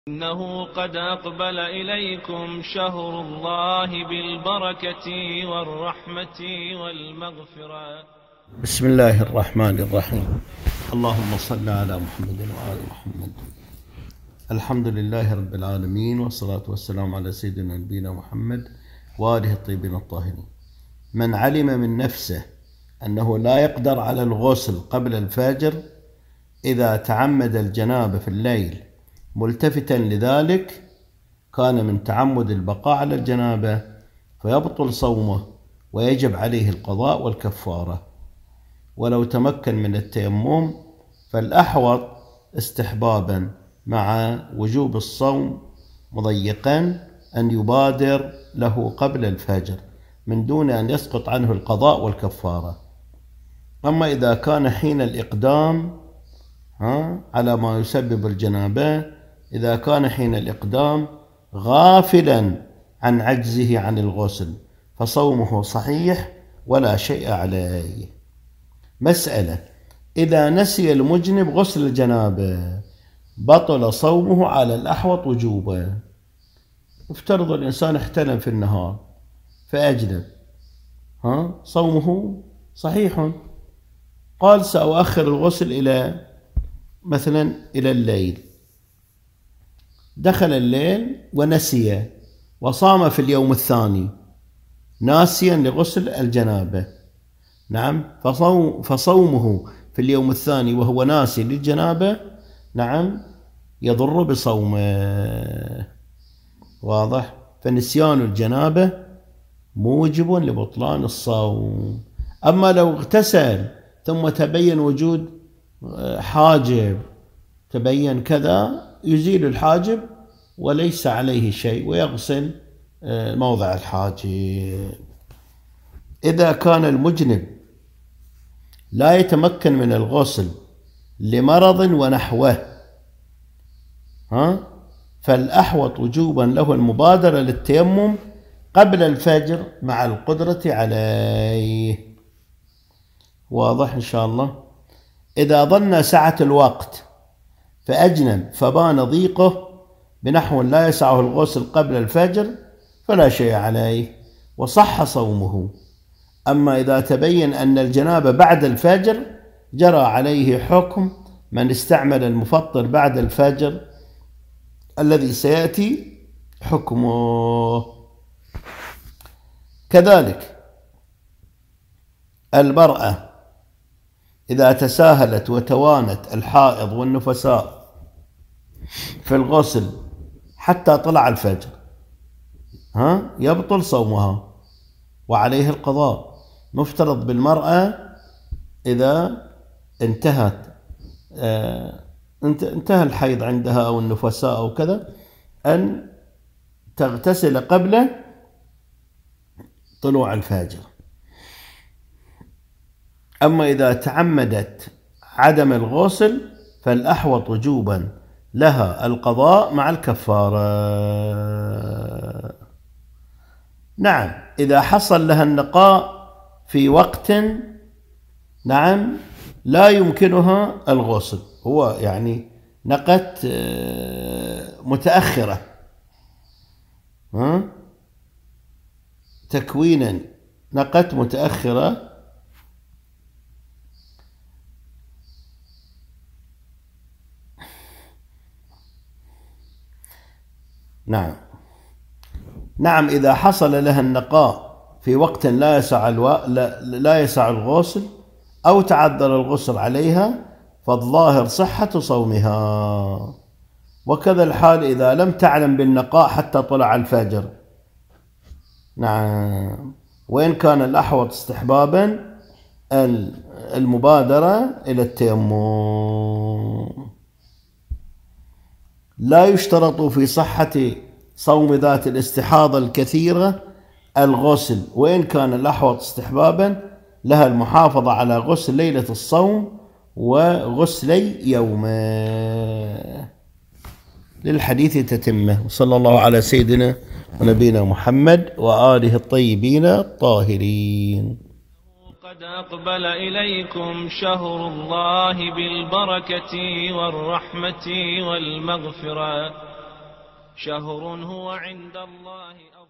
إنه قد أقبل إليكم شهر الله بالبركة والرحمة والمغفرة. بسم الله الرحمن الرحيم. اللهم صل على محمد وآل محمد. الحمد لله رب العالمين، والصلاة والسلام على سيدنا نبينا محمد وآله الطيبين الطاهرين. من علم من نفسه أنه لا يقدر على الغسل قبل الفجر إذا تعمد الجنابة في الليل ملتفتا لذلك، كان من تعمد البقاء على الجنابة فيبطل صومه ويجب عليه القضاء والكفارة. ولو تمكن من التيمم فالأحوط استحبابا مع وجوب الصوم مضيقا أن يبادر له قبل الفجر من دون أن يسقط عنه القضاء والكفارة. أما إذا كان حين الإقدام على ما يسبب الجنابة، إذا كان حين الإقدام غافلا عن عجزه عن الغسل فصومه صحيح ولا شيء عليه. مسألة: إذا نسي المجنب غسل الجنابة بطل صومه على الأحوط وجوبا. افترض الإنسان احتلم في النهار فأجنب، صومه صحيح. قال سأؤخر الغسل إلى مثلا إلى الليل، دخل الليل ونسي وصام في اليوم الثاني ناسيا لغسل الجنابة، نعم، فصومه في اليوم الثاني وهو ناسي للجنابة نعم يضر بصومه. واضح؟ فنسيان الجنابة موجب لبطلان الصوم. أما لو اغتسل ثم تبين وجود حاجب، تبين كذا، يزيل الحاجب وليس عليه شيء ويغسل موضع الحاجب. إذا كان المجنب لا يتمكن من الغسل لمرض ونحوه فالأحوط وجوبا له المبادرة للتيمم قبل الفجر مع القدرة عليه. واضح إن شاء الله؟ إذا ظن سعة الوقت فأجنب فبان ضيقه بنحو لا يسعه الغسل قبل الفجر فلا شيء عليه وصح صومه. أما إذا تبين أن الجنابة بعد الفجر جرى عليه حكم من استعمل المفطر بعد الفجر الذي سيأتي حكمه. كذلك المرأة إذا تساهلت وتوانت الحائض والنفساء في الغسل حتى طلع الفجر يبطل صومها وعليه القضاء. مفترض بالمرأة إذا انتهى الحيض عندها أو النفساء أو كذا أن تغتسل قبل طلوع الفجر. أما إذا تعمدت عدم الغسل فالأحوط وجوبا لها القضاء مع الكفارة. نعم، إذا حصل لها النقاء في وقت نعم لا يمكنها الغسل، هو يعني نقت متأخرة تكوينا، نقت متأخرة نعم إذا حصل لها النقاء في وقت لا يسع الغسل أو تعذر الغسل عليها فالظاهر صحة صومها. وكذا الحال إذا لم تعلم بالنقاء حتى طلع الفجر، نعم، وإن كان الأحوط استحبابا المبادرة إلى التيمم. لا يشترط في صحة صوم ذات الاستحاضة الكثيرة الغسل، وإن كان الأحوط استحبابا لها المحافظة على غسل ليلة الصوم وغسلي يومه. للحديث تتمة. صلى الله على سيدنا ونبينا محمد وآله الطيبين الطاهرين. قد أقبل إليكم شهر الله بالبركة والرحمة والمغفرة. شهر هو عند الله